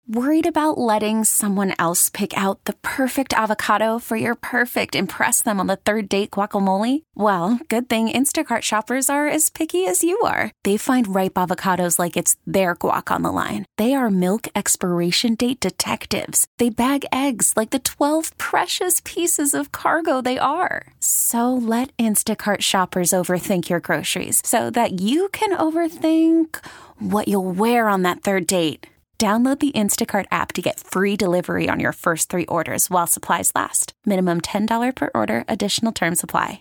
Worried about letting someone else pick out the perfect avocado for your perfect impress them on the third date guacamole? Well, good thing Instacart shoppers are as picky as you are. They find ripe avocados like it's their guac on the line. They are milk expiration date detectives. They bag eggs like the 12 precious pieces of cargo they are. So let Instacart shoppers overthink your groceries so that you can overthink what you'll wear on that third date. Download the Instacart app to get free delivery on your first 3 orders while supplies last. Minimum $10 per order. Additional terms apply.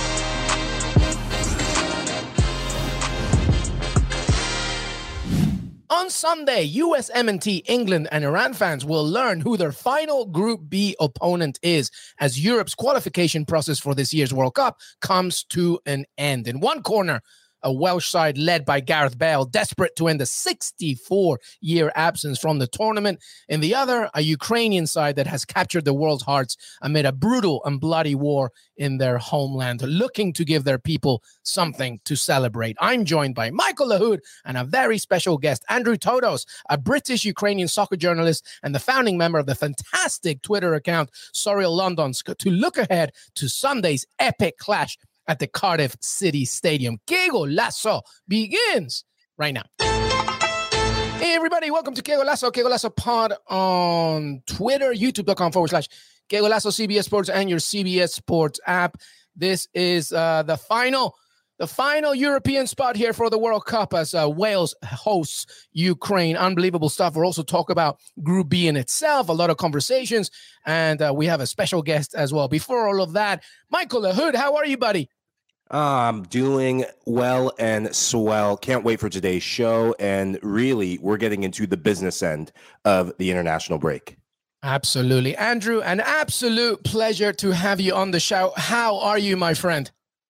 On Sunday, USMNT, England and Iran fans will learn who their final Group B opponent is as Europe's qualification process for this year's World Cup comes to an end. In one corner, a Welsh side led by Gareth Bale, desperate to end a 64-year absence from the tournament. In the other, a Ukrainian side that has captured the world's hearts amid a brutal and bloody war in their homeland, looking to give their people something to celebrate. I'm joined by Michael Lahoud and a very special guest, Andrew Todos, a British-Ukrainian soccer journalist and the founding member of the fantastic Twitter account Sorrel Londonsk, to look ahead to Sunday's epic clash at the Cardiff City Stadium. Que Golazo begins right now. Hey, everybody. Welcome to Que Golazo Pod on Twitter, youtube.com/Que Golazo CBS Sports and your CBS Sports app. This is the final European spot here for the World Cup as Wales hosts Ukraine. Unbelievable stuff. We'll also talk about Group B in itself, a lot of conversations, and we have a special guest as well. Before all of that, Michael Lahoud, how are you, buddy? I'm doing well and swell. Can't wait for today's show. And really, we're getting into the business end of the international break. Absolutely. Andrew, an absolute pleasure to have you on the show. How are you, my friend?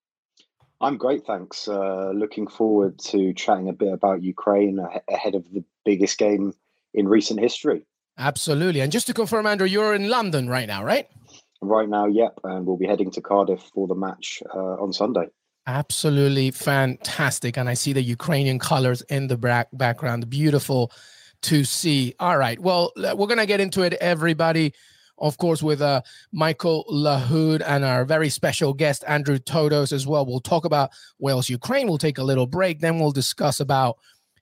I'm great, thanks. Looking forward to chatting a bit about Ukraine ahead of the biggest game in recent history. Absolutely. And just to confirm, Andrew, you're in London right now, right? Right now, yep. And we'll be heading to Cardiff for the match on Sunday. Absolutely fantastic. And I see the Ukrainian colors in the background. Beautiful to see. All right. Well, we're going to get into it, everybody. Of course, with Michael Lahoud and our very special guest, Andrew Todos, as well. We'll talk about Wales, Ukraine. We'll take a little break. Then we'll discuss about,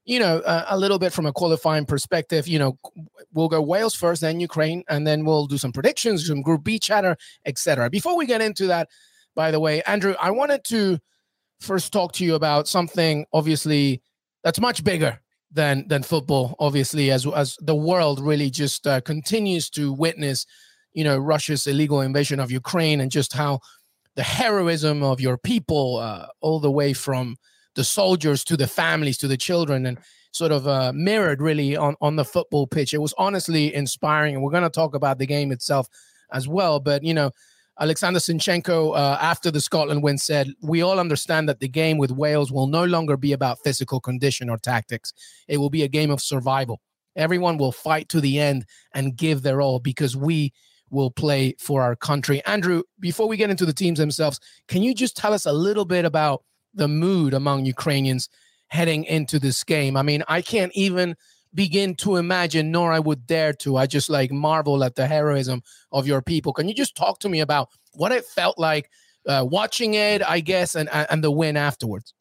a little bit from a qualifying perspective. We'll go Wales first, then Ukraine, and then we'll do some predictions, some Group B chatter, etc. Before we get into that, by the way, Andrew, I wanted to first talk to you about something, obviously, that's much bigger than football, obviously, as the world really just continues to witness, Russia's illegal invasion of Ukraine and just how the heroism of your people, all the way from the soldiers to the families to the children, and sort of mirrored really on the football pitch. It was honestly inspiring, and we're going to talk about the game itself as well. But, Alexander Zinchenko, after the Scotland win, said, "We all understand that the game with Wales will no longer be about physical condition or tactics. It will be a game of survival. Everyone will fight to the end and give their all because we will play for our country." Andrew, before we get into the teams themselves, can you just tell us a little bit about the mood among Ukrainians heading into this game? I mean, I can't even begin to imagine, nor I would dare to. I just marvel at the heroism of your people. Can you just talk to me about what it felt like watching it, I guess, and the win afterwards?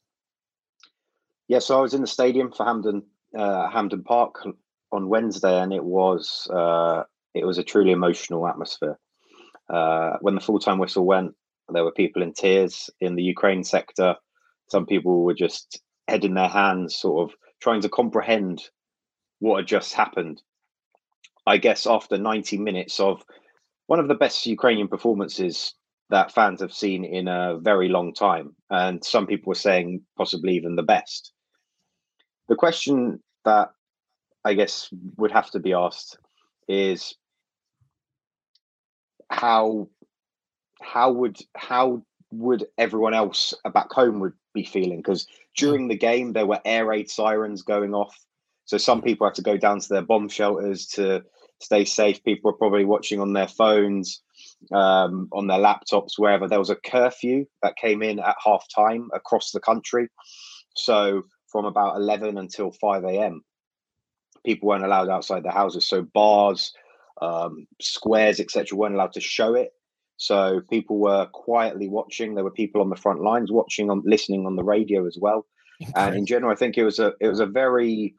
Yeah, so I was in the stadium for Hampden Park on Wednesday, and it was a truly emotional atmosphere. When the full-time whistle went, there were people in tears in the Ukraine sector. Some people were just head in their hands, sort of trying to comprehend what had just happened. I guess after 90 minutes of one of the best Ukrainian performances that fans have seen in a very long time, and some people were saying possibly even the best. The question that I guess would have to be asked is how would everyone else back home would be feeling? Because during the game there were air raid sirens going off, so some people had to go down to their bomb shelters to stay safe. People were probably watching on their phones, on their laptops, wherever. There was a curfew that came in at half time across the country, so from about 11 until 5 a.m. people weren't allowed outside their houses. So bars, squares, etc., weren't allowed to show it. So people were quietly watching. There were people on the front lines watching, listening on the radio as well. Incredible. And in general, I think it was a very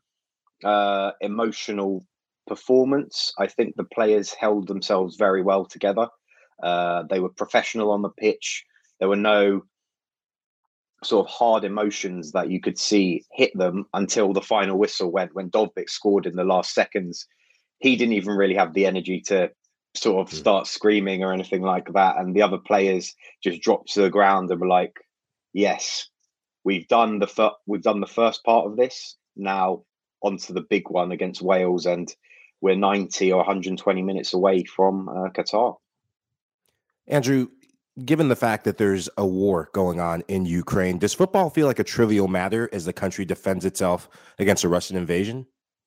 emotional performance. I think the players held themselves very well together. They were professional on the pitch. There were no sort of hard emotions that you could see hit them until the final whistle went. When Dovbyk scored in the last seconds, he didn't even really have the energy to sort of start screaming or anything like that. And the other players just dropped to the ground and were like, yes, we've done the first part of this. Now onto the big one against Wales, and we're 90 or 120 minutes away from Qatar. Andrew, given the fact that there's a war going on in Ukraine, does football feel like a trivial matter as the country defends itself against a Russian invasion?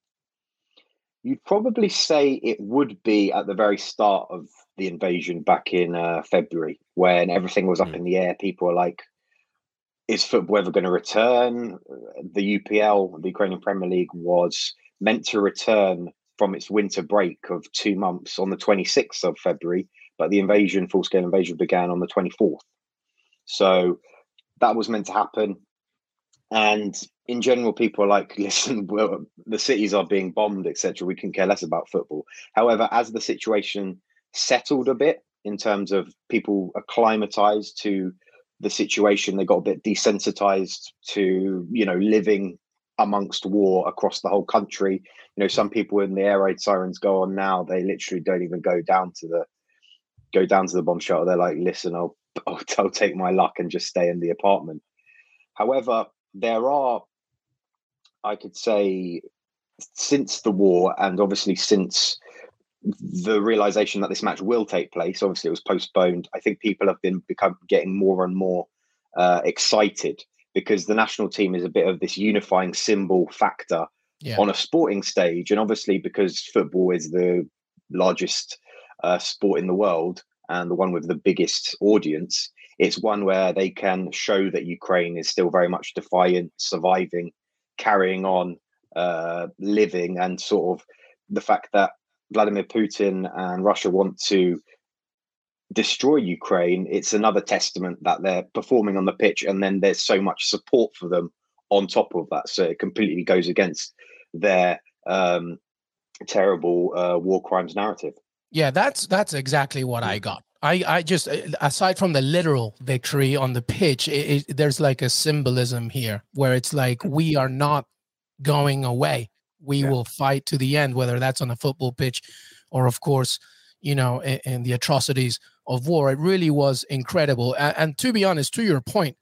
You'd probably say it would be at the very start of the invasion back in February, when everything was up in the air. People were like, is football ever going to return? The UPL, the Ukrainian Premier League, was meant to return from its winter break of 2 months on the 26th of February, but the full-scale invasion began on the 24th. So that was meant to happen. And in general, people are like, listen, well, the cities are being bombed, etc. We can care less about football. However, as the situation settled a bit in terms of people acclimatized to the situation, they got a bit desensitized to, living amongst war across the whole country. Some people, when the air raid sirens go on now, they literally don't even go down to the bomb shelter. They're like, listen, I'll take my luck and just stay in the apartment. However, there are, I could say, since the war, and obviously since the realization that this match will take place, obviously it was postponed, I think people have become getting more and more excited, because the national team is a bit of this unifying symbol factor on a sporting stage. And obviously, because football is the largest sport in the world and the one with the biggest audience, it's one where they can show that Ukraine is still very much defiant, surviving, carrying on, living, and sort of the fact that Vladimir Putin and Russia want to destroy Ukraine. It's another testament that they're performing on the pitch, and then there's so much support for them on top of that. So it completely goes against their terrible war crimes narrative. Yeah, that's exactly what I got. I just, aside from the literal victory on the pitch, there's like a symbolism here where it's like, we are not going away. We will fight to the end, whether that's on a football pitch or, of course, in the atrocities of war. It really was incredible. And to be honest, to your point,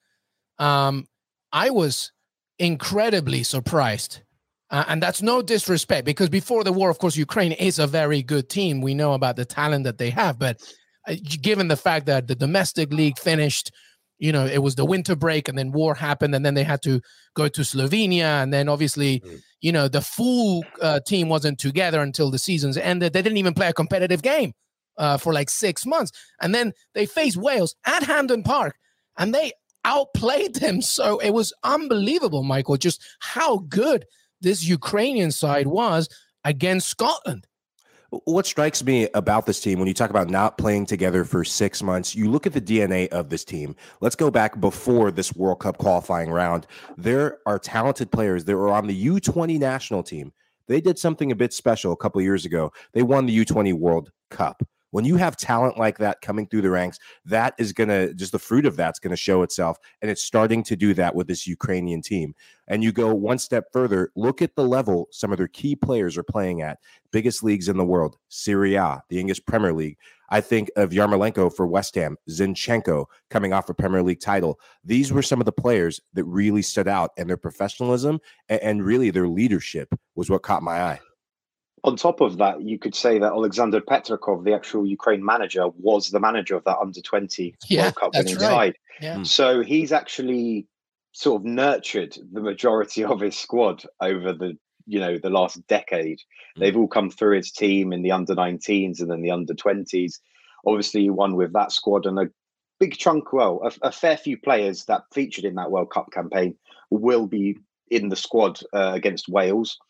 I was incredibly surprised. And that's no disrespect, because before the war, of course, Ukraine is a very good team. We know about the talent that they have. But given the fact that the domestic league finished, it was the winter break, and then war happened, and then they had to go to Slovenia. And then obviously, the full team wasn't together until the seasons ended. They didn't even play a competitive game for like 6 months. And then they faced Wales at Hampden Park, and they outplayed them. So it was unbelievable, Michael, just how good this Ukrainian side was against Scotland. What strikes me about this team, when you talk about not playing together for 6 months, you look at the DNA of this team. Let's go back before this World Cup qualifying round. There are talented players that were on the U20 national team. They did something a bit special a couple of years ago. They won the U20 World Cup. When you have talent like that coming through the ranks, that is going to, just the fruit of that's going to show itself. And it's starting to do that with this Ukrainian team. And you go one step further, look at the level some of their key players are playing at. Biggest leagues in the world, Serie A, the English Premier League. I think of Yarmolenko for West Ham, Zinchenko coming off a Premier League title. These were some of the players that really stood out, and their professionalism and really their leadership was what caught my eye. On top of that, you could say that Alexander Petrakov, the actual Ukraine manager, was the manager of that under-20 World Cup winning side. Yeah. So he's actually sort of nurtured the majority of his squad over the last decade. They've all come through his team in the under-19s and then the under-20s. Obviously, he won with that squad, and a big chunk, a fair few players that featured in that World Cup campaign will be in the squad against Wales.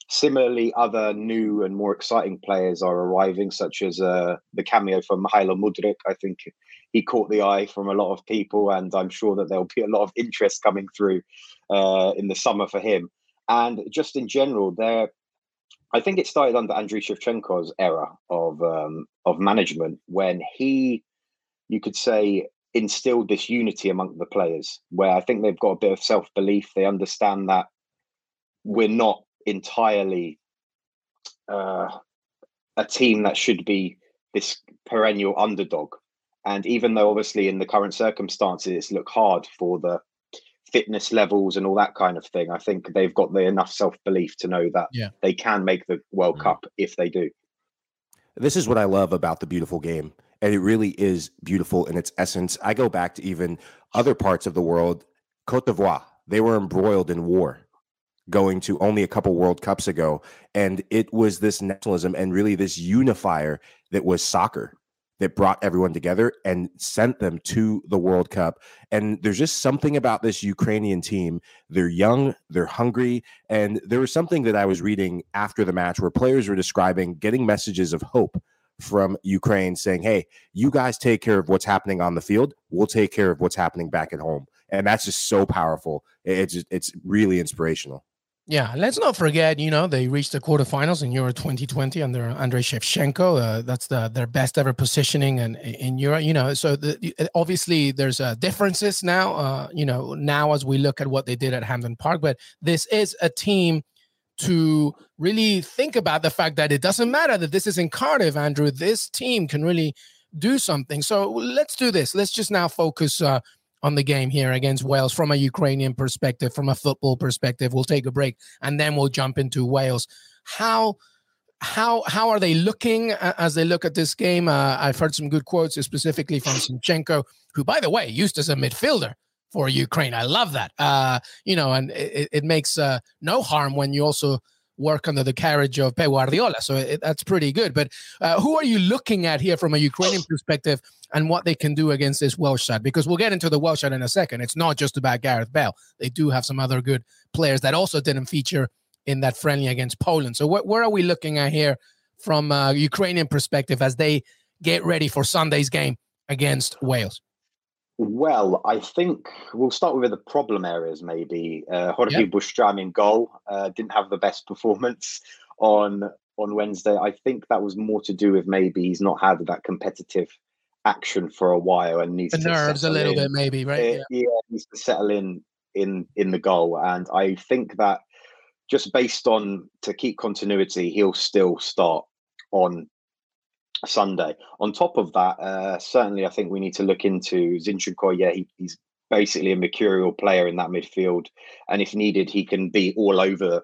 Similarly, other new and more exciting players are arriving, such as the cameo from Mihailo Mudryk. I think he caught the eye from a lot of people, and I'm sure that there'll be a lot of interest coming through in the summer for him. And just in general, I think it started under Andriy Shevchenko's era of management, when he, you could say, instilled this unity among the players, where I think they've got a bit of self-belief. They understand that we're not entirely a team that should be this perennial underdog. And even though obviously in the current circumstances it's look hard for the fitness levels and all that kind of thing, I think they've got enough self-belief to know that they can make the World Cup if they do. This is what I love about the beautiful game. And it really is beautiful in its essence. I go back to even other parts of the world. Cote d'Ivoire, they were embroiled in war going to only a couple World Cups ago. And it was this nationalism and really this unifier that was soccer that brought everyone together and sent them to the World Cup. And there's just something about this Ukrainian team. They're young, they're hungry. And there was something that I was reading after the match where players were describing getting messages of hope from Ukraine saying, hey, you guys take care of what's happening on the field. We'll take care of what's happening back at home. And that's just so powerful. It's really inspirational. Yeah, let's not forget, they reached the quarterfinals in Euro 2020 under Andriy Shevchenko. That's their best ever positioning in Euro, so obviously there's differences now, now as we look at what they did at Hampden Park. But this is a team to really think about the fact that it doesn't matter that this is in Cardiff, Andrew. This team can really do something. So let's do this. Let's just now focus on the game here against Wales from a Ukrainian perspective, from a football perspective. We'll take a break and then we'll jump into Wales. How are they looking as they look at this game? I've heard some good quotes, specifically from Zinchenko, who, by the way, used as a midfielder for Ukraine. I love that. And it makes no harm when you also work under the carriage of Pep Guardiola. So that's pretty good. But who are you looking at here from a Ukrainian perspective and what they can do against this Welsh side? Because we'll get into the Welsh side in a second. It's not just about Gareth Bale. They do have some other good players that also didn't feature in that friendly against Poland. So where are we looking at here from a Ukrainian perspective as they get ready for Sunday's game against Wales? Well, I think we'll start with the problem areas, maybe. Jorge Bushram in goal didn't have the best performance on Wednesday. I think that was more to do with maybe he's not had that competitive action for a while and needs the nerves a little bit, maybe, right? Yeah, needs to settle in the goal. And I think that just based on, to keep continuity, he'll still start on Sunday. On top of that, certainly I think we need to look into Zinchenko. Yeah, he's basically a mercurial player in that midfield, and if needed, he can be all over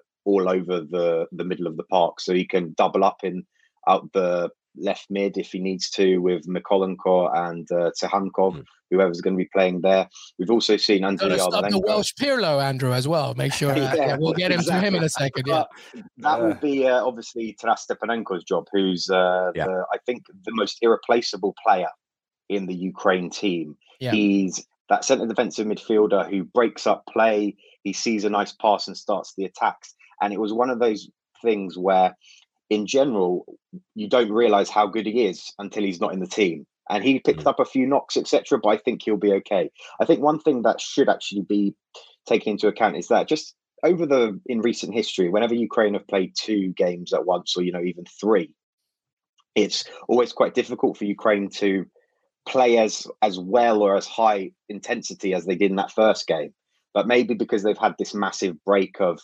the middle of the park. So he can double up out the left mid if he needs to with Mykolenko and Tsahankov, whoever's going to be playing there. We've also seen Andriy Yarmolenko. Stop the Welsh Pirlo, Andrew, as well. Make sure we'll get to him in a second. Yeah, that will be obviously Taras Stepanenko's job, who's I think the most irreplaceable player in the Ukraine team. Yeah. He's that centre defensive midfielder who breaks up play. He sees a nice pass and starts the attacks. And it was one of those things where, in general, you don't realize how good he is until he's not in the team. And he picked up a few knocks, etc., but I think he'll be okay. I think one thing that should actually be taken into account is that just in recent history, whenever Ukraine have played 2 games at once, or even 3, it's always quite difficult for Ukraine to play as well or as high intensity as they did in that first game. But maybe because they've had this massive break of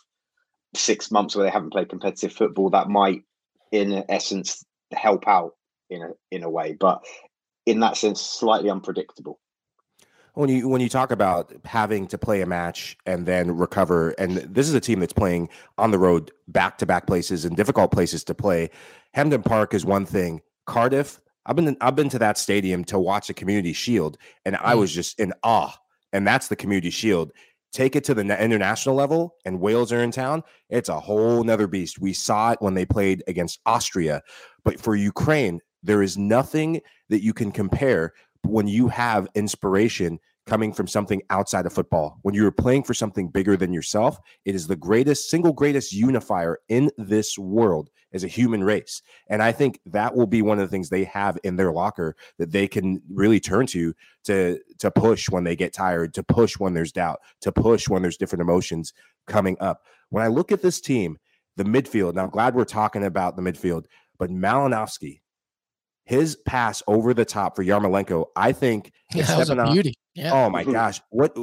6 months where they haven't played competitive football, that might, in essence, help out in a way. But in that sense, slightly unpredictable. When you talk about having to play a match and then recover, and this is a team that's playing on the road, back-to-back places and difficult places to play. Hampden Park is one thing. Cardiff, I've been to that stadium to watch a Community Shield, and I was just in awe. And that's the Community Shield. Take it to the international level, and Wales are in town. It's a whole nother beast. We saw it when they played against Austria. But for Ukraine, there is nothing that you can compare when you have inspiration coming from something outside of football. When you're playing for something bigger than yourself, it is the single greatest unifier in this world as a human race. And I think that will be one of the things they have in their locker that they can really turn to push when they get tired, to push when there's doubt, to push when there's different emotions coming up. When I look at this team, the midfield, now I'm glad we're talking about the midfield, but Malinowski, his pass over the top for Yarmolenko, I think that was a beauty. Yeah. Oh my gosh.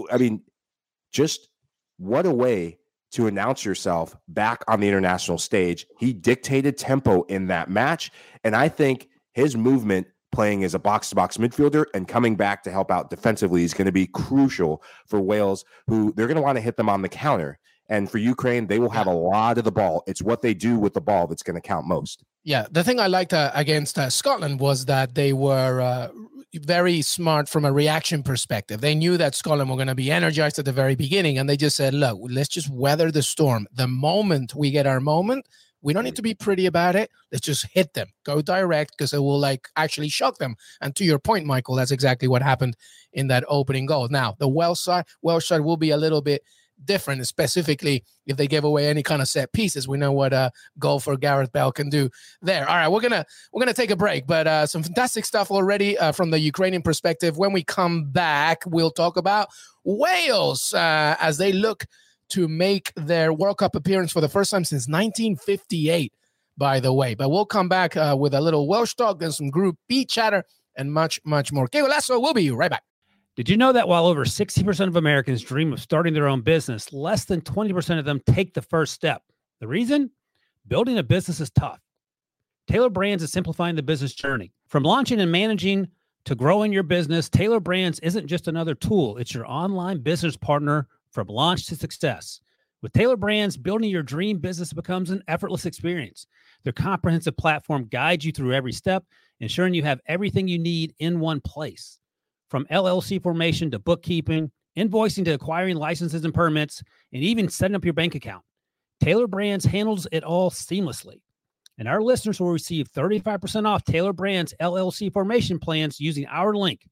Just what a way to announce yourself back on the international stage. He dictated tempo in that match. And I think his movement playing as a box-to-box midfielder and coming back to help out defensively is going to be crucial for Wales, who they're going to want to hit them on the counter. And for Ukraine, they will have a lot of the ball. It's what they do with the ball that's going to count most. Yeah, the thing I liked against Scotland was that they were very smart from a reaction perspective. They knew that Scotland were going to be energized at the very beginning, and they just said, look, let's just weather the storm. The moment we get our moment, we don't need to be pretty about it. Let's just hit them, go direct, because it will actually shock them. And to your point, Michael, that's exactly what happened in that opening goal. Now, the Welsh side will be a little bit different, specifically if they give away any kind of set pieces. We know what a goal for Gareth Bale can do there. All right, we're gonna take a break, but some fantastic stuff already from the Ukrainian perspective. When we come back, we'll talk about Wales as they look to make their World Cup appearance for the first time since 1958, by the way. But we'll come back with a little Welsh talk and some Group B chatter and much, much more. Que Golazo, we'll be right back. Did you know that while over 60% of Americans dream of starting their own business, less than 20% of them take the first step? The reason? Building a business is tough. Taylor Brands is simplifying the business journey. From launching and managing to growing your business, Taylor Brands isn't just another tool. It's your online business partner from launch to success. With Taylor Brands, building your dream business becomes an effortless experience. Their comprehensive platform guides you through every step, ensuring you have everything you need in one place. From LLC formation to bookkeeping, invoicing to acquiring licenses and permits, and even setting up your bank account, Taylor Brands handles it all seamlessly. And our listeners will receive 35% off Taylor Brands LLC formation plans using our link,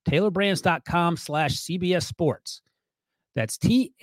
taylorbrands.com/CBS Sports. That's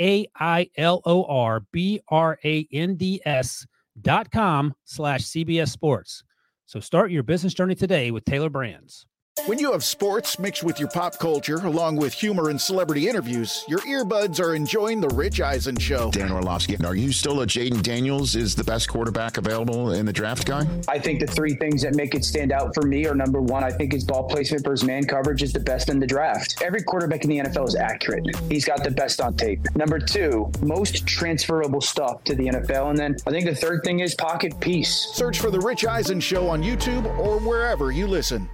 TAILORBRANDS.com/CBS Sports. So start your business journey today with Taylor Brands. When you have sports mixed with your pop culture, along with humor and celebrity interviews, your earbuds are enjoying The Rich Eisen Show. Dan Orlovsky, are you still a Jaden Daniels is the best quarterback available in the draft guy? I think the three things that make it stand out for me are, number one, I think his ball placement versus man coverage is the best in the draft. Every quarterback in the NFL is accurate. He's got the best on tape. Number two, most transferable stuff to the NFL. And then I think the third thing is pocket peace. Search for The Rich Eisen Show on YouTube or wherever you listen.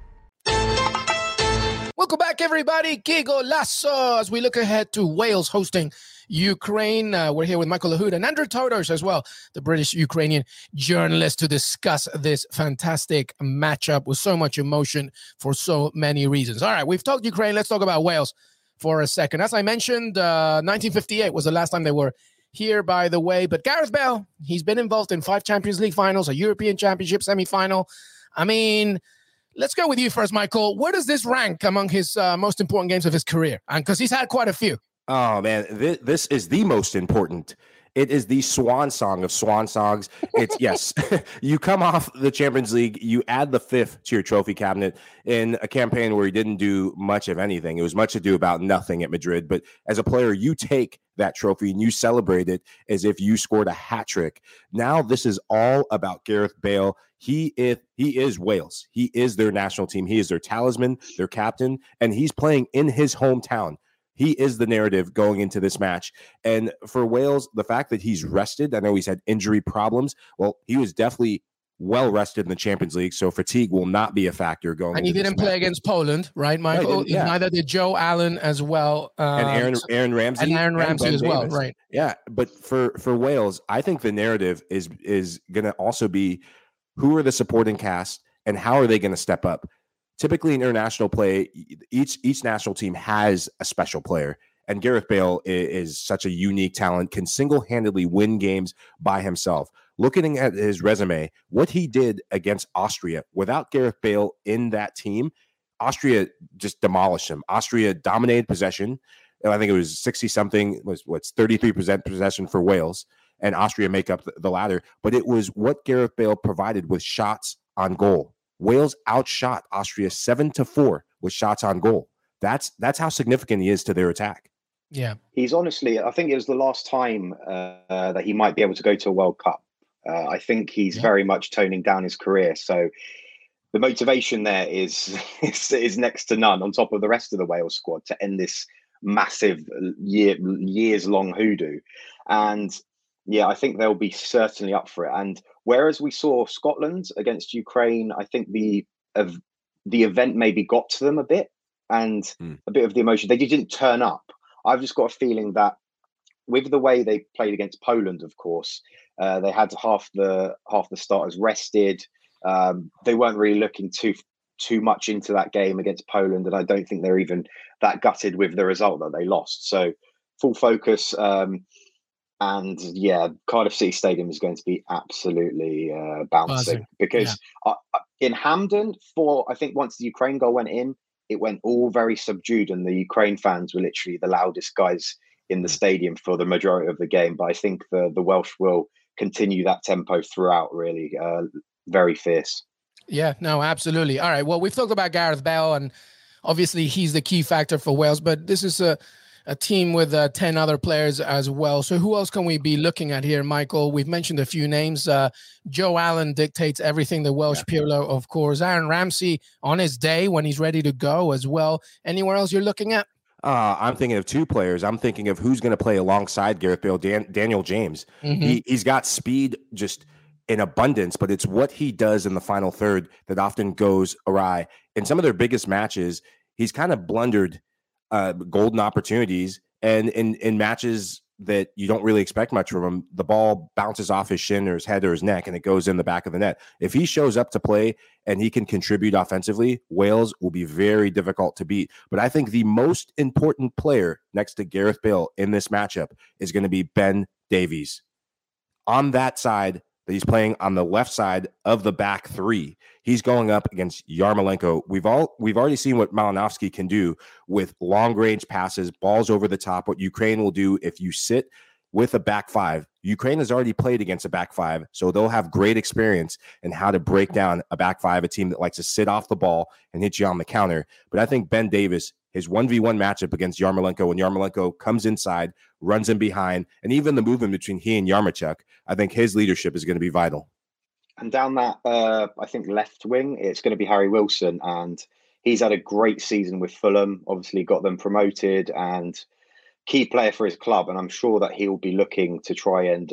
Welcome back, everybody. Que Golazo. As we look ahead to Wales hosting Ukraine, we're here with Michael Lahoud and Andrew Todos as well, the British-Ukrainian journalist, to discuss this fantastic matchup with so much emotion for so many reasons. All right, we've talked Ukraine. Let's talk about Wales for a second. As I mentioned, 1958 was the last time they were here, by the way. But Gareth Bale, he's been involved in 5 Champions League finals, a European Championship semifinal. I mean, let's go with you first, Michael. Where does this rank among his most important games of his career? And because he's had quite a few. Oh, man, this is the most important. It is the swan song of swan songs. It's yes, you come off the Champions League, you add the 5th to your trophy cabinet in a campaign where he didn't do much of anything. It was much ado about nothing at Madrid. But as a player, you take that trophy and you celebrate it as if you scored a hat trick. Now this is all about Gareth Bale. He is Wales. He is their national team. He is their talisman, their captain, and he's playing in his hometown. He is the narrative going into this match. And for Wales, the fact that he's rested, I know he's had injury problems. Well, he was definitely well rested in the Champions League, so fatigue will not be a factor going. And he didn't play against Poland, right, Michael? Yeah. Neither did Joe Allen as well, and Aaron Ramsey, and Aaron Ramsey as well, right? Yeah, but for Wales, I think the narrative is going to also be who are the supporting cast and how are they going to step up. Typically in international play, each national team has a special player, and Gareth Bale is such a unique talent, can single-handedly win games by himself. Looking at his resume, what he did against Austria without Gareth Bale in that team, Austria just demolished them. Austria dominated possession. I think it was 60-something, what's 33% possession for Wales, and Austria make up the latter. But it was what Gareth Bale provided with shots on goal. Wales outshot Austria 7-4 with shots on goal. That's how significant he is to their attack. Yeah. He's honestly, I think it was the last time that he might be able to go to a World Cup. I think he's very much toning down his career. So the motivation there is next to none on top of the rest of the Wales squad to end this massive years-long hoodoo. And yeah, I think they'll be certainly up for it. And whereas we saw Scotland against Ukraine, I think the event maybe got to them a bit and a bit of the emotion. They didn't turn up. I've just got a feeling that with the way they played against Poland, of course, they had half the starters rested. They weren't really looking too much into that game against Poland, and I don't think they're even that gutted with the result that they lost. So full focus. And yeah, Cardiff City Stadium is going to be absolutely bouncing because in Hampden, I think once the Ukraine goal went in, it went all very subdued, and the Ukraine fans were literally the loudest guys in the stadium for the majority of the game. But I think the Welsh will continue that tempo throughout, really. Very fierce. Yeah, no, absolutely. All right. Well, we've talked about Gareth Bale, and obviously he's the key factor for Wales, but this is a team with 10 other players as well. So who else can we be looking at here, Michael? We've mentioned a few names. Joe Allen dictates everything, the Welsh Pirlo, of course. Aaron Ramsey on his day when he's ready to go as well. Anywhere else you're looking at? I'm thinking of two players. I'm thinking of who's going to play alongside Gareth Bale, Daniel James. He's got speed just in abundance, but it's what he does in the final third that often goes awry. In some of their biggest matches, he's kind of blundered golden opportunities, and in matches that you don't really expect much from him, the ball bounces off his shin or his head or his neck and it goes in the back of the net. If he shows up to play and he can contribute offensively, Wales will be very difficult to beat. But I think the most important player next to Gareth Bale in this matchup is going to be Ben Davies. On that side, that he's playing on the left side of the back three, he's going up against Yarmolenko. We've already seen what Malinowski can do with long-range passes, balls over the top, what Ukraine will do if you sit with a back five. Ukraine has already played against a back five, so they'll have great experience in how to break down a back five, a team that likes to sit off the ball and hit you on the counter. But I think Ben Davies, his 1v1 matchup against Yarmolenko, when Yarmolenko comes inside, runs in behind, and even the movement between he and Yarmachuk, I think his leadership is going to be vital. And down that, I think, left wing, it's going to be Harry Wilson. And he's had a great season with Fulham, obviously got them promoted and key player for his club. And I'm sure that he'll be looking to try and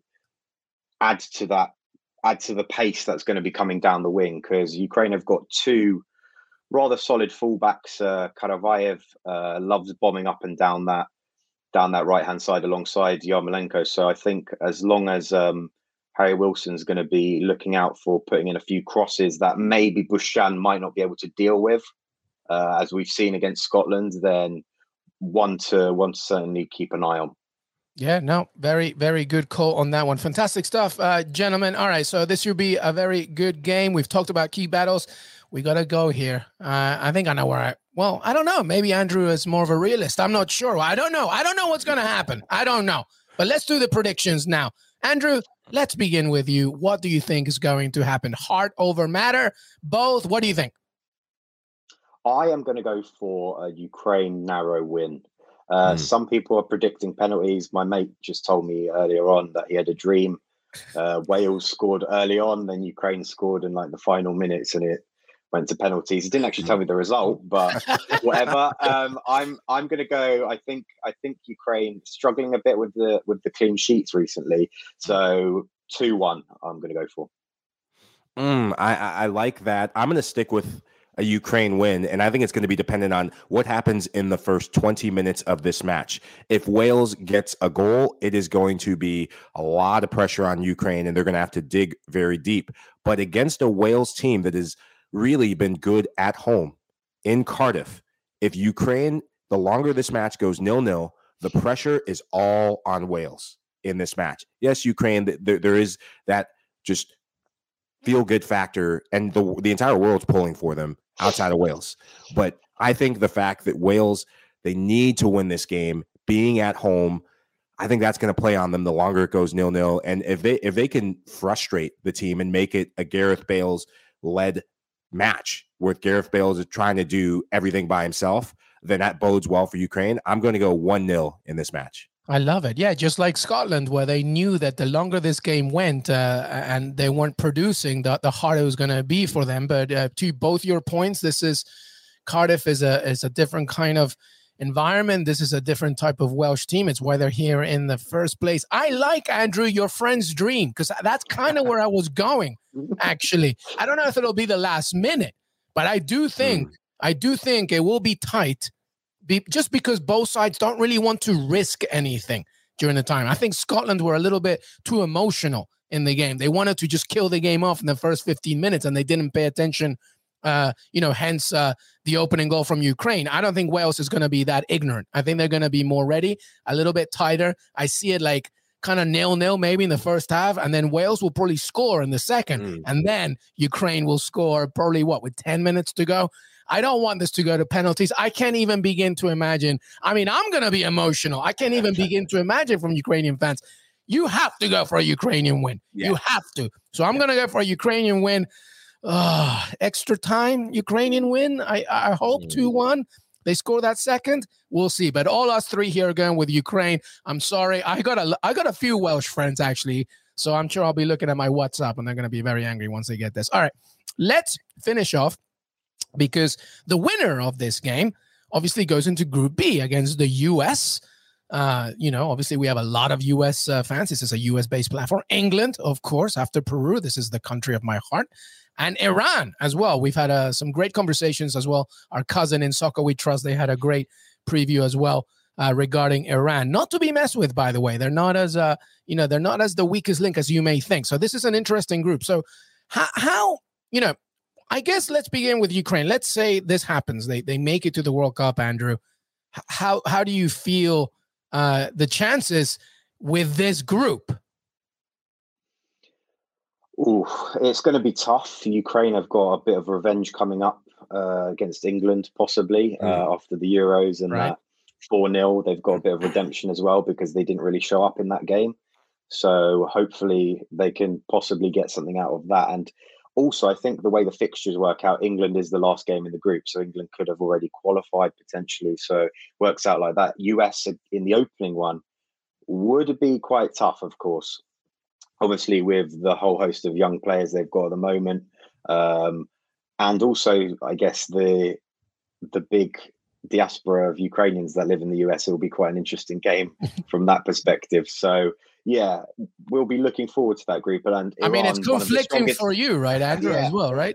add to the pace that's going to be coming down the wing, because Ukraine have got two rather solid fullbacks. Karavayev loves bombing up and down that right-hand side alongside Yarmolenko. So I think as long as Harry Wilson's going to be looking out for putting in a few crosses that maybe Bushchan might not be able to deal with, as we've seen against Scotland, then one to certainly keep an eye on. Yeah, no, very, very good call on that one. Fantastic stuff, gentlemen. All right, so this will be a very good game. We've talked about key battles. We got to go here. I think I know where I don't know. Maybe Andrew is more of a realist. I'm not sure. I don't know. I don't know what's going to happen. I don't know. But let's do the predictions now. Andrew, let's begin with you. What do you think is going to happen? Heart over matter? Both? What do you think? I am going to go for a Ukraine narrow win. Some people are predicting penalties. My mate just told me earlier on that he had a dream. Wales scored early on, then Ukraine scored in like the final minutes, and it went to penalties. He didn't actually tell me the result, but whatever. I'm going to go. I think Ukraine struggling a bit with the clean sheets recently. So 2-1. I'm going to go for. I like that. I'm going to stick with a Ukraine win, and I think it's going to be dependent on what happens in the first 20 minutes of this match. If Wales gets a goal, it is going to be a lot of pressure on Ukraine, and they're going to have to dig very deep. But against a Wales team that has really been good at home in Cardiff, if Ukraine, the longer this match goes 0-0, the pressure is all on Wales in this match. Yes, Ukraine, there is that just feel-good factor, and the entire world's pulling for them. outside of Wales. But I think the fact that Wales, they need to win this game, being at home, I think that's going to play on them the longer it goes 0-0. And if they can frustrate the team and make it a Gareth Bale's led match where Gareth Bale is trying to do everything by himself, then that bodes well for Ukraine. I'm going to go 1-0 in this match. I love it. Yeah, just like Scotland, where they knew that the longer this game went and they weren't producing, the harder it was going to be for them. But to both your points, Cardiff is a different kind of environment. This is a different type of Welsh team. It's why they're here in the first place. I like, Andrew, your friend's dream, because that's kind of where I was going, actually. I don't know if it'll be the last minute, but I do think it will be tight, just because both sides don't really want to risk anything during the time. I think Scotland were a little bit too emotional in the game. They wanted to just kill the game off in the first 15 minutes, and they didn't pay attention. Hence the opening goal from Ukraine. I don't think Wales is going to be that ignorant. I think they're going to be more ready, a little bit tighter. I see it like kind of 0-0 maybe in the first half, and then Wales will probably score in the second, and then Ukraine will score probably with 10 minutes to go. I don't want this to go to penalties. I can't even begin to imagine. I mean, I'm going to be emotional. I can't even begin to imagine from Ukrainian fans. You have to go for a Ukrainian win. Yeah. You have to. So I'm going to go for a Ukrainian win. Extra time, Ukrainian win. I hope 2-1. They score that second. We'll see. But all us three here are going with Ukraine. I'm sorry. I got a few Welsh friends, actually. So I'm sure I'll be looking at my WhatsApp, and they're going to be very angry once they get this. All right. Let's finish off, because the winner of this game obviously goes into Group B against the U.S. Obviously we have a lot of U.S. fans. This is a U.S.-based platform. England, of course, after Peru. This is the country of my heart. And Iran as well. We've had some great conversations as well. Our cousin in Soccer We Trust, they had a great preview as well regarding Iran. Not to be messed with, by the way. They're not as they're not as the weakest link as you may think. So this is an interesting group. So how I guess let's begin with Ukraine. Let's say this happens. They make it to the World Cup, Andrew. How do you feel the chances with this group? Ooh, it's going to be tough. Ukraine have got a bit of revenge coming up against England, possibly after the Euros and that 4-0. They've got a bit of redemption as well, because they didn't really show up in that game. So hopefully they can possibly get something out of that. And also, I think the way the fixtures work out, England is the last game in the group, so England could have already qualified potentially. So it works out like that. US in the opening one would be quite tough, of course. Obviously, with the whole host of young players they've got at the moment. And also, I guess, the big diaspora of Ukrainians that live in the US, it will be quite an interesting game from that perspective. So, yeah, we'll be looking forward to that group. And Iran, I mean, it's conflicting for you, right, Andrew, as well, right?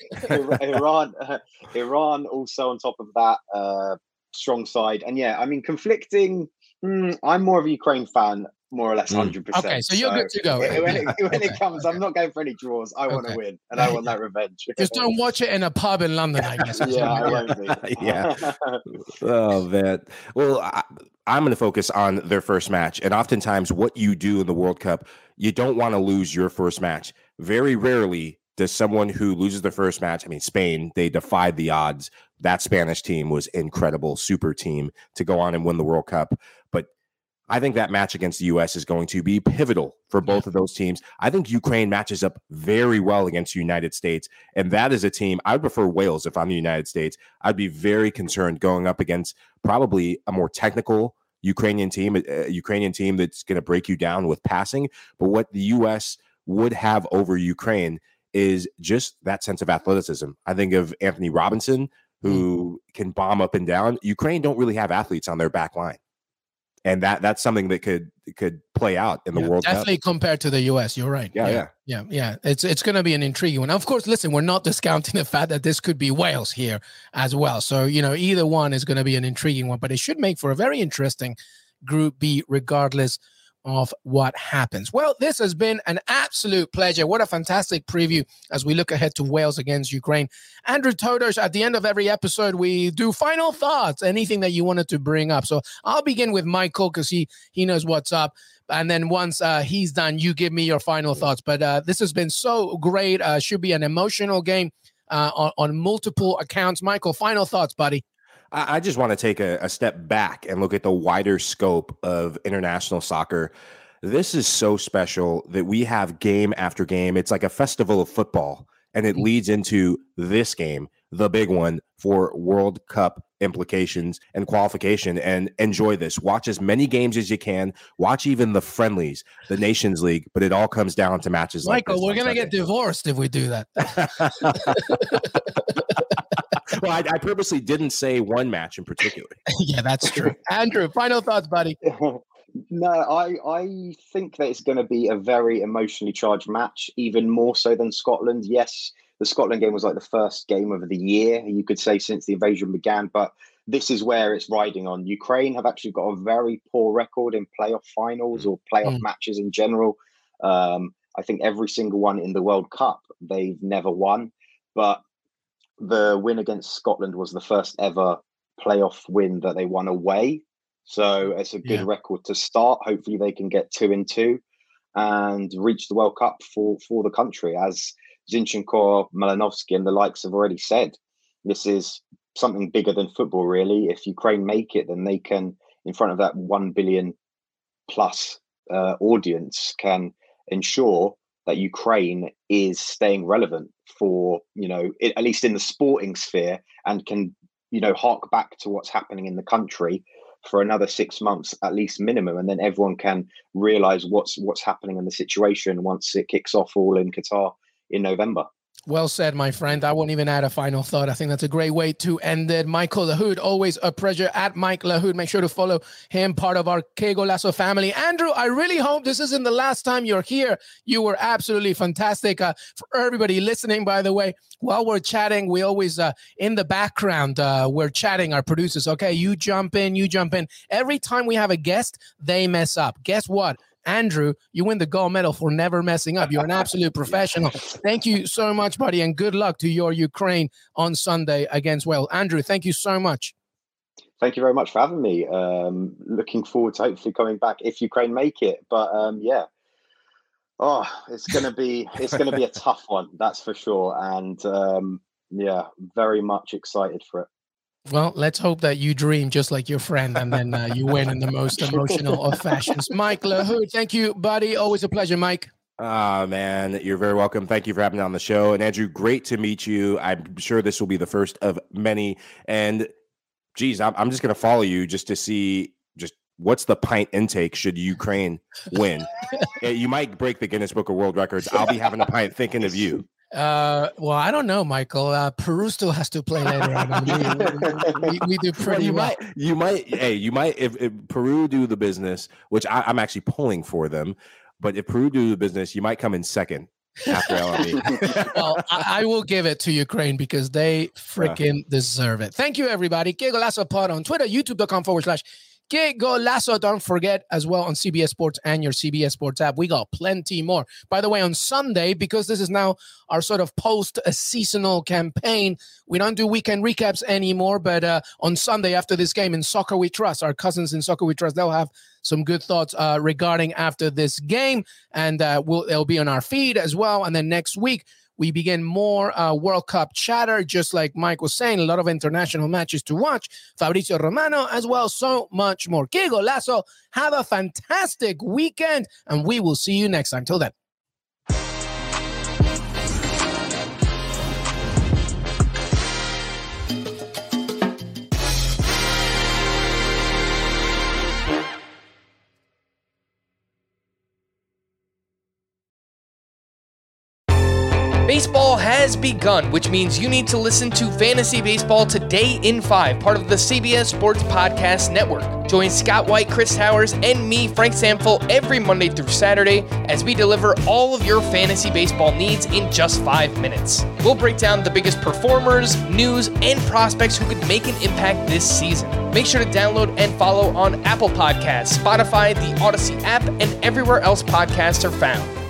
Iran also on top of that, strong side. And yeah, I mean, conflicting. I'm more of a Ukraine fan, more or less 100%. Okay, so you're good to go. When it comes, I'm not going for any draws. I want to win, and I want that revenge. Just don't watch it in a pub in London, I guess. I won't be. Yeah. Oh, man. Well, I'm going to focus on their first match. And oftentimes what you do in the World Cup, you don't want to lose your first match. Very rarely does someone who loses their first match, I mean, Spain, they defied the odds. That Spanish team was incredible, super team to go on and win the World Cup. But I think that match against the U.S. is going to be pivotal for both of those teams. I think Ukraine matches up very well against the United States, and that is a team, I would prefer Wales if I'm the United States. I'd be very concerned going up against probably a more technical Ukrainian team, a Ukrainian team that's going to break you down with passing. But what the U.S. would have over Ukraine is just that sense of athleticism. I think of Anthony Robinson, who can bomb up and down. Ukraine don't really have athletes on their back line. And that's something that could play out in the World Cup. Definitely compared to the U.S. You're right. Yeah. It's going to be an intriguing one. Of course, listen, we're not discounting the fact that this could be Wales here as well. So, either one is going to be an intriguing one, but it should make for a very interesting Group B regardless of what happens. Well, this has been an absolute pleasure. What a fantastic preview as we look ahead to Wales against Ukraine. Andrew Todosh, at the end of every episode, we do final thoughts, anything that you wanted to bring up. So I'll begin with Michael because he knows what's up. And then once he's done, you give me your final thoughts. But this has been so great. Should be an emotional game. on multiple accounts. Michael, final thoughts, buddy. I just want to take a step back and look at the wider scope of international soccer. This is so special that we have game after game. It's like a festival of football, and it leads into this game, the big one for World Cup implications and qualification. And enjoy this. Watch as many games as you can. Watch even the friendlies, the Nations League, but it all comes down to matches like this. Michael, we're going to get divorced if we do that. Well, I purposely didn't say one match in particular. Yeah, that's true. Andrew, final thoughts, buddy. No, I think that it's going to be a very emotionally charged match, even more so than Scotland. Yes, the Scotland game was like the first game of the year, you could say, since the invasion began. But this is where it's riding on. Ukraine have actually got a very poor record in playoff finals or playoff matches in general. I think every single one in the World Cup, they've never won. But the win against Scotland was the first ever playoff win that they won away. So it's a good record to start. Hopefully they can get 2-2 and reach the World Cup for the country. As Zinchenko, Malinovsky and the likes have already said, this is something bigger than football, really. If Ukraine make it, then they can, in front of that 1 billion plus audience, can ensure that Ukraine is staying relevant for, at least in the sporting sphere, and can, hark back to what's happening in the country for another 6 months, at least minimum. And then everyone can realize what's happening in the situation once it kicks off all in Qatar in November. Well said, my friend. I won't even add a final thought. I think that's a great way to end it. Michael Lahoud, always a pleasure. At Mike Lahoud, make sure to follow him, part of our Que Golazo family. Andrew, I really hope this isn't the last time you're here. You were absolutely fantastic. For everybody listening, by the way, while we're chatting, we always, in the background, we're chatting, our producers. Okay, you jump in. Every time we have a guest, they mess up. Guess what? Andrew, you win the gold medal for never messing up. You're an absolute professional. Thank you so much, buddy, and good luck to your Ukraine on Sunday against Wales. Andrew, thank you so much. Thank you very much for having me. Looking forward to hopefully coming back if Ukraine make it. But it's gonna be a tough one, that's for sure. And very much excited for it. Well, let's hope that you dream just like your friend, and then you win in the most emotional of fashions. Mike Lahoud, thank you, buddy. Always a pleasure, Mike. Man, you're very welcome. Thank you for having me on the show. And Andrew, great to meet you. I'm sure this will be the first of many. And geez, I'm just going to follow you just to see just what's the pint intake should Ukraine win. You might break the Guinness Book of World Records. I'll be having a pint thinking of you. Well, I don't know, Michael. Peru still has to play later on. We do pretty well. You might, if Peru do the business, which I'm actually pulling for them, but if Peru do the business, you might come in second after LME. Well, I will give it to Ukraine because they freaking deserve it. Thank you, everybody. Que Golazo Pod on Twitter, youtube.com/Que Golazo. Don't forget as well on CBS Sports and your CBS Sports app. We got plenty more. By the way, on Sunday, because this is now our sort of post-seasonal campaign, we don't do weekend recaps anymore. But on Sunday after this game in Soccer We Trust, our cousins in Soccer We Trust, they'll have some good thoughts regarding after this game. And it'll be on our feed as well. And then next week, we begin more World Cup chatter, just like Mike was saying, a lot of international matches to watch. Fabrizio Romano as well, so much more. Que Golazo, have a fantastic weekend, and we will see you next time. Till then. Baseball has begun, which means you need to listen to Fantasy Baseball Today in 5, part of the CBS Sports Podcast Network. Join Scott White, Chris Towers, and me, Frank Samfel, every Monday through Saturday as we deliver all of your fantasy baseball needs in just 5 minutes. We'll break down the biggest performers, news, and prospects who could make an impact this season. Make sure to download and follow on Apple Podcasts, Spotify, the Odyssey app, and everywhere else podcasts are found.